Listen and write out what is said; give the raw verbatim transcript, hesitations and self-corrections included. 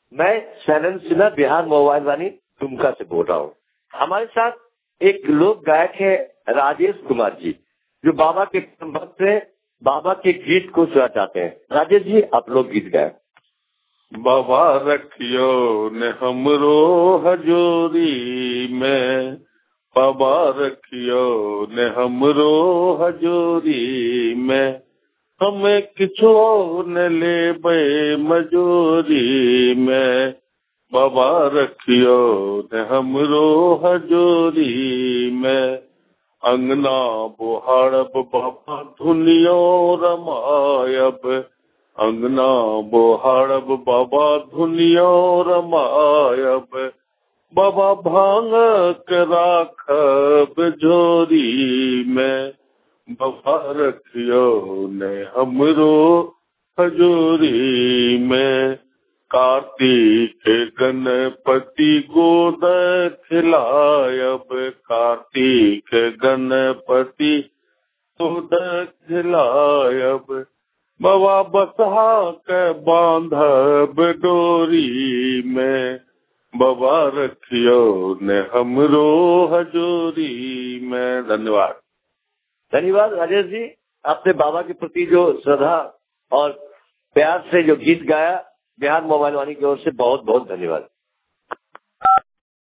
मैं शैलेंद्र सिन्हा, बिहार मोबाइल वाणी दुमका से बोल रहा हूँ। हमारे साथ एक लोक गायक है राजेश कुमार जी, जो बाबा के भक्त हैं, बाबा के गीत को सुना चाहते हैं। राजेश जी, आप लोग गीत गाए। बाबा रखियो ने हमरो हजोरी में, बाबा रखियो ने हमरो हजोरी में, हमें किछो न लेबे मजूरी में, बाबा रखियो ने हमरो हजोरी में, अंगना बोहाड़ब बाबा धुनियो रमायब, अंगना बोहाड़ब बाबा धुनियो रमायब, बाबा भांग के राखब झोरी में, बाबा रखियो ने हमरो हजोरी में, कार्तिक गणपति गोद खिलायब, कार्तिक गणपति गोद खिलायब, बाबा बसहा के बांधब डोरी में, बाबा रखियो ने हमरो हजोरी में। धन्यवाद। धन्यवाद राजेश जी, आपने बाबा के प्रति जो श्रद्धा और प्यार से जो गीत गाया, बिहार मोबाइल वाणी की ओर से बहुत बहुत धन्यवाद।